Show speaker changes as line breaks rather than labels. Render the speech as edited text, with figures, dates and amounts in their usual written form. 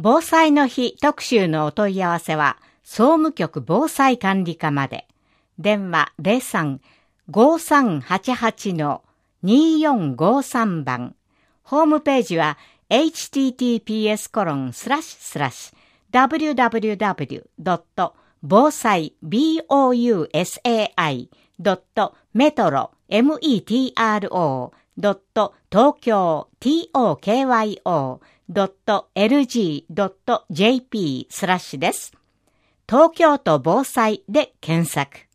防災の日特集のお問い合わせは、総務局防災管理課まで。電話03-5388-2453番。ホームページは https://www.bousai.metro.tokyo.lg.jp/ です。東京都防災で検索。